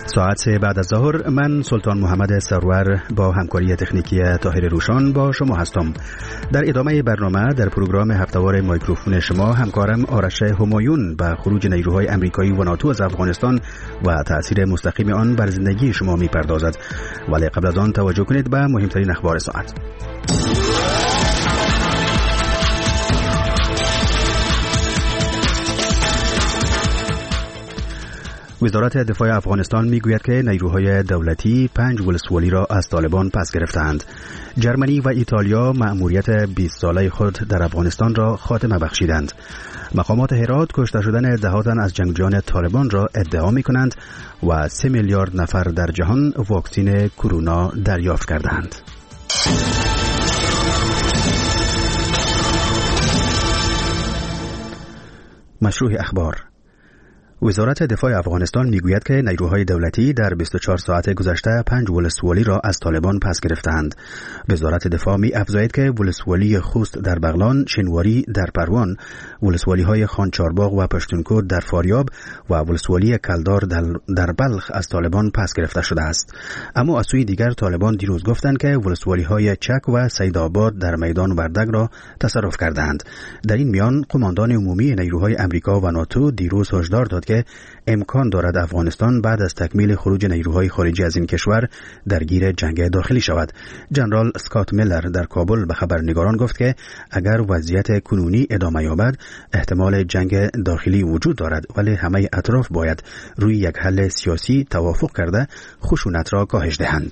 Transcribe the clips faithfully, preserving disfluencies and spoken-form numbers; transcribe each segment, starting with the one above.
ساعت سه بعد از ظهر، من سلطان محمد سرور با همکاری تکنیکی طاهر روشان با شما هستم. در ادامه برنامه در پروگرام هفته‌وار میکروفون شما همکارم آرش همایون به خروج نیروهای آمریکایی و ناتو از افغانستان و تأثیر مستقیم آن بر زندگی شما می‌پردازد. ولی قبل از آن توجه کنید به مهمترین اخبار ساعت. وزارت دفاع افغانستان میگوید که نیروهای دولتی پنج ولسوالی را از طالبان پس گرفتند. جرمنی و ایتالیا مأموریت بیست ساله خود در افغانستان را خاتمه بخشیدند. مقامات هرات کشته شدن ده تن از جنگجویان طالبان را ادعا می کنند و سه میلیارد نفر در جهان واکسن کرونا دریافت کردند. مشروع اخبار. وزارت دفاع افغانستان میگوید که نیروهای دولتی در بیست و چهار ساعت گذشته پنج ولسوالی را از طالبان پس گرفتند. وزارت دفاع می افزاید که ولسوالی خوست در بغلان، شنواری در پروان، ولسوالی های خانچارباغ و پشتونکو در فاریاب و ولسوالی کلدار در بلخ از طالبان پس گرفته شده است. اما از سوی دیگر طالبان دیروز گفتند که ولسوالی های چک و سیدآباد در میدان وردگ را تصرف کردند. در این میان قماندان عمومی نیروهای آمریکا و ناتو دیروز هشدار داد که امکان دارد افغانستان بعد از تکمیل خروج نیروهای خارجی از این کشور درگیر جنگ داخلی شود. جنرال اسکات میلر در کابل به خبرنگاران گفت که اگر وضعیت کنونی ادامه یابد احتمال جنگ داخلی وجود دارد، ولی همه اطراف باید روی یک حل سیاسی توافق کرده خشونت را کاهش دهند.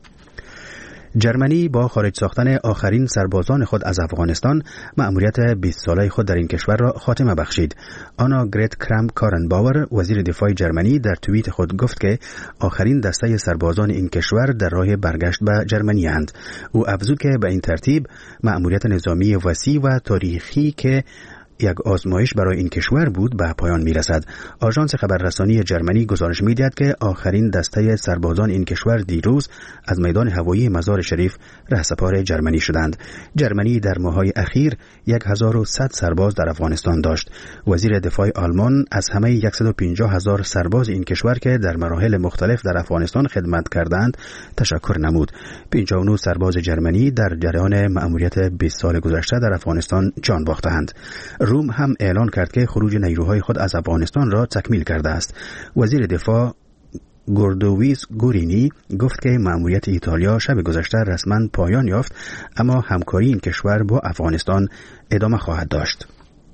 جرمنی با خارج ساختن آخرین سربازان خود از افغانستان مأموریت بیست ساله خود در این کشور را خاتمه بخشید. آنا گریت کرام کارنباور وزیر دفاع جرمنی در توییت خود گفت که آخرین دسته سربازان این کشور در راه برگشت به جرمنی اند. او افزود که به این ترتیب مأموریت نظامی وسیع و تاریخی که یک آزمایش برای این کشور بود به پایان میرسد. آژانس خبررسانی جرمنی گزارش میدهد که آخرین دسته سربازان این کشور دیروز از میدان هوایی مزار شریف رهسپار جرمنی شدند. جرمنی در ماه‌های اخیر هزار و صد سرباز در افغانستان داشت. وزیر دفاع آلمان از همه صد و پنجاه هزار سرباز این کشور که در مراحل مختلف در افغانستان خدمت کردند تشکر نمود. پنجاه و نه سرباز جرمنی در جریان مأموریت بیست سال گذشته در افغانستان جان باختند. روم هم اعلان کرد که خروج نیروهای خود از افغانستان را تکمیل کرده است. وزیر دفاع گوردوویس گورینی گفت که مأموریت ایتالیا شب گذشته رسما پایان یافت، اما همکاری این کشور با افغانستان ادامه خواهد داشت.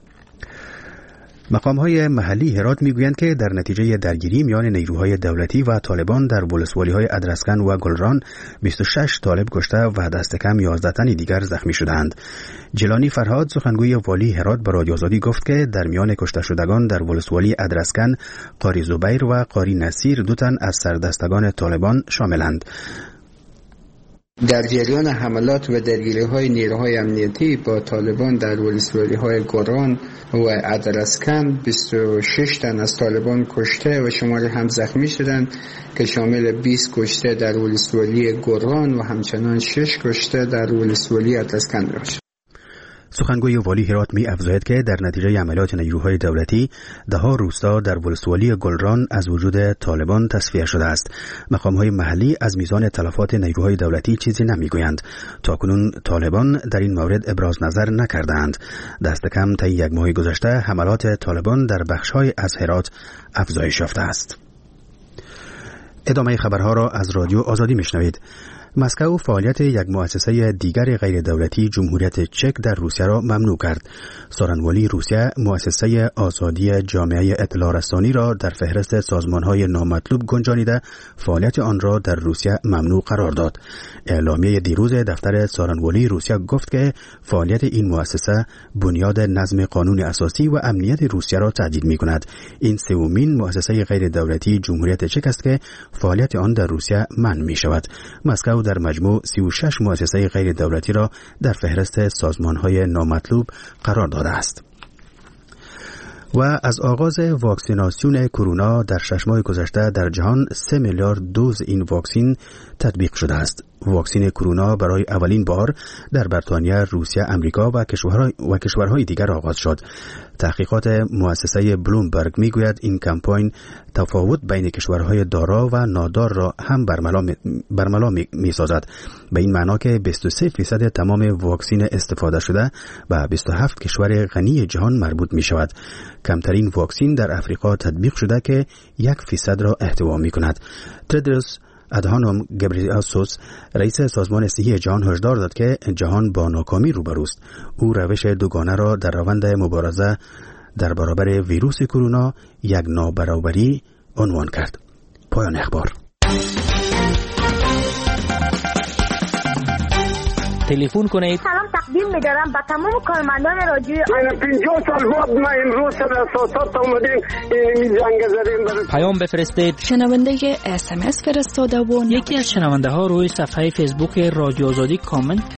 مقام‌های محلی هرات می‌گویند که در نتیجه درگیری میان نیروهای دولتی و طالبان در ولسوالی‌های ادرسکن و گلران بیست و شش طالب کشته و دست کم یازده تن دیگر زخمی شدند. جیلانی فرهاد سخنگوی والی هرات به رادیو آزادی گفت که در میان کشته شدگان در ولسوالی ادرسکن قاری زبیر و قاری نصیر دو تن از سردستگان طالبان شاملند. در جریان حملات و درگیری‌های نیروهای امنیتی با طالبان در ولسوالی‌های گوران و ادرسکن بیست و شش تن از طالبان کشته و شماری هم زخمی شدند که شامل بیست کشته در ولسوالی گوران و همچنان شش کشته در ولسوالی ادرسکن می‌باشد. سخنگوی والی هرات می افزاید که در نتیجه عملیات نیروهای دولتی ده ها روستا در ولسوالی گلران از وجود طالبان تصفیه شده است. مقام‌های محلی از میزان تلفات نیروهای دولتی چیزی نمیگویند. تاکنون طالبان در این مورد ابراز نظر نکردند. دست کم طی یک ماه گذشته حملات طالبان در بخش‌های از هرات افزایش یافته است. ادامه خبرها را از رادیو آزادی میشنوید. مسکو فعالیت یک مؤسسه دیگر غیر دولتی جمهوریت چک در روسیه را ممنوع کرد. سخنگوی روسیه مؤسسه آزادی جامعه اطلاع رسانی را در فهرست سازمان‌های نامطلوب گنجانیده فعالیت آن را در روسیه ممنوع قرار داد. اعلامیه دیروز دفتر سخنگوی روسیه گفت که فعالیت این مؤسسه بنیاد نظم قانون اساسی و امنیت روسیه را تهدید می‌کند. این سومین مؤسسه غیر دولتی جمهوریت چک است که فعالیت آن در روسیه منع می‌شود. مسکو در مجموع سی و شش مؤسسه غیر دولتی را در فهرست سازمان‌های نامطلوب قرار داده است. و از آغاز واکسیناسیون کرونا در شش ماه گذشته در جهان سه میلیارد دوز این واکسین تطبیق شده است. واکسین کرونا برای اولین بار در بریتانیا، روسیه، امریکا و کشورهای و کشورهای دیگر آغاز شد. تحقیقات مؤسسه بلومبرگ میگوید این کمپاین تفاوت بین کشورهای دارا و نادار را هم برملا میسازد، به این معنا که بیست و سه فیصد تمام واکسین استفاده شده و بیست و هفت کشور غنی جهان مربوط می شود. کمترین واکسین در افریقا تطبیق شده که یک فیصد را احتوا می کند. تدروس ادهانوم گبریاسوس رئیس سازمان صحی جهان هشدار داد که جهان با ناکامی روبروست. او روش دوگانه را در روند مبارزه در برابر ویروس کرونا یک نابرابری عنوان کرد. پایان اخبار. تلفن کنید. سلام تقدیم می‌دارم به تمام کارمندان رادیو. من پنجاه سال بعد ما امروز سر اساسات اومدیم این جنگ زدیم برای پیام بفرستید. شنونده اس ام اس فرستاده و یکی از شنونده ها روی صفحه فیسبوک رادیو آزادی کامنت